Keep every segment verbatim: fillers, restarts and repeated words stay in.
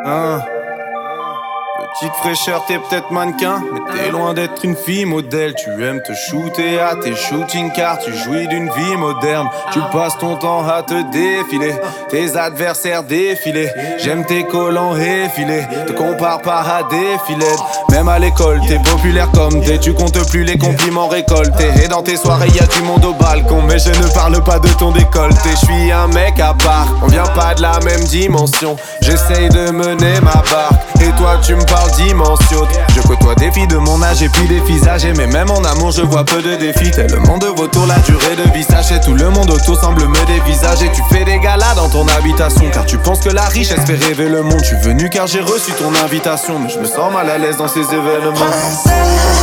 Hein. Petite fraîcheur, t'es peut-être mannequin, mais t'es loin d'être une fille modèle. Tu aimes te shooter à tes shooting car tu jouis d'une vie moderne. Tu passes ton temps à te défiler, tes adversaires défiler. J'aime tes collants effilés, te compare pas à des filets. Même à l'école, t'es populaire comme t'es, tu comptes plus les compliments récoltés. Et dans tes soirées, y'a du monde au balcon, mais je ne parle pas de ton décolleté. Je suis un mec à part, on vient pas de la même dimension. J'essaye de mener ma barque, et toi tu me parles dimension. Je côtoie des filles de mon âge et puis des filles âgées, mais même en amour je vois peu de défis. Tellement de vautours, la durée de vie sachez. Tout le monde autour semble me dévisager. Tu fais des galas dans ton habitation, car tu penses que la richesse fait rêver le monde. Je suis venu car j'ai reçu ton invitation, mais je me sens mal à l'aise dans ces événements. Princesse,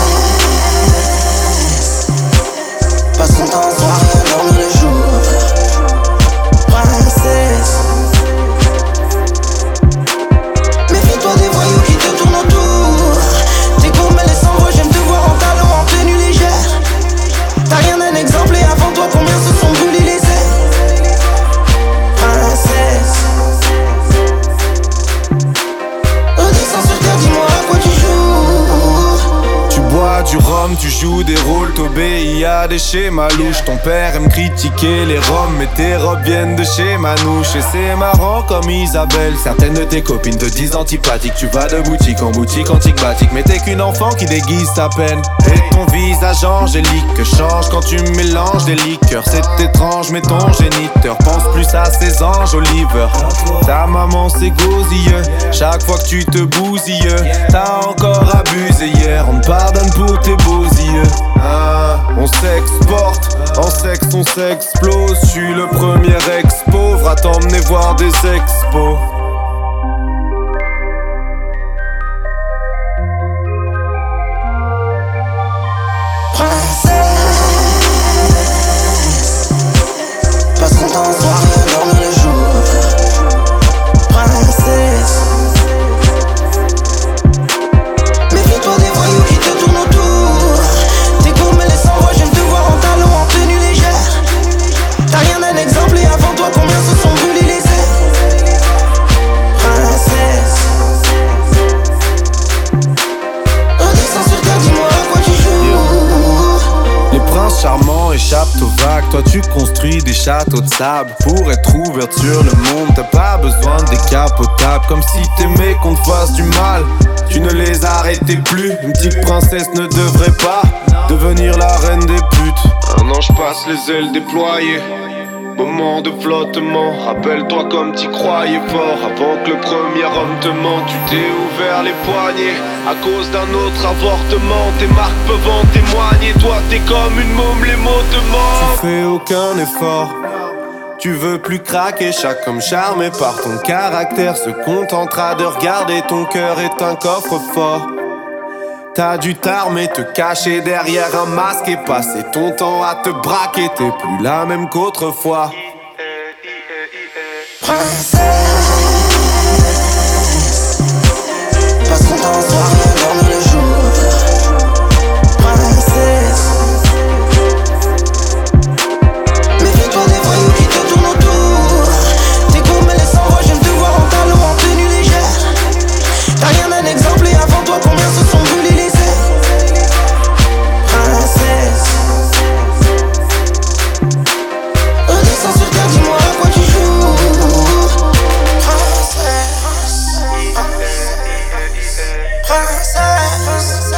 passe ton temps en soirée, dormir le jour. Princesse, méfie-toi des voyous qui te tournent autour. T'es court mais les sans voix, j'aime te voir en talons, en tenue légère. T'as rien d'un exemple et avant toi combien se sont brûlés les ailes. Princesse, redescends sur terre, dis-moi à quoi tu joues. Tu bois du rhum, tu joues des rôles, t'obéis à des schémas louches. Ton père aime critiquer les roms, mais tes robes viennent de chez Manouche. Et c'est marrant comme Isabelle, certaines de tes copines te disent antipathique. Tu vas de boutique en boutique, antique batique, mais t'es qu'une enfant qui déguise sa peine. Et ton visage angélique change quand tu mélanges des liqueurs. C'est étrange mais ton géniteur pense plus à ses anges Oliver. Ta maman c'est gosilleux, chaque fois que tu te bousilles. T'as encore abusé hier, on te pardonne pour tes beaux yeux. Ah, on s'exporte, en sexe on s'explose. Je suis le premier ex-pauvre à t'emmener voir des expos. Princesse, passe ton temps en soirée, dormir le jour. Princesse, méfie-toi des voyous qui te tournent autour. T'es court mais les sans voix, j'aime te voir en talons, en tenue légère. T'as rien d'un exemple et avant toi combien se sont brûlés les ailes. Princesse, redescends sur terre, dis-moi à quoi tu joues. Les princes charmants échappent aux vagues, toi tu construis des châteaux de sable. Pour être ouverte sur le monde, t'as pas besoin de décapotables. Comme si t'aimais qu'on te fasse du mal, tu ne les arrêtais plus. Une petite princesse ne devrait pas devenir la reine des putes. Un ange passe les ailes déployées, moment de flottement. Rappelle-toi comme t'y croyais fort avant que le premier homme te mente. Tu t'es ouvert les poignets à cause d'un autre avortement. Tes marques peuvent en témoigner. Toi t'es comme une môme, les mots te mentent. Tu fais aucun effort, tu veux plus craquer. Chaque homme charmé par ton caractère se contentera de regarder. Ton cœur est un coffre-fort. T'as dû t'armer, te cacher derrière un masque et passer ton temps à te braquer. T'es plus la même qu'autrefois. Princesse, passe ton temps en soirée, dormir le jour. Princesse, méfie-toi des voyous qui te tournent autour. T'es court mais les sans voix, j'aime te voir en talons, en tenue légère. T'as rien d'un exemple et avant toi combien se sont brûlés les ailes. Princesse, redescends sur terre, dis-moi à quoi tu joues. Princesse, princesse.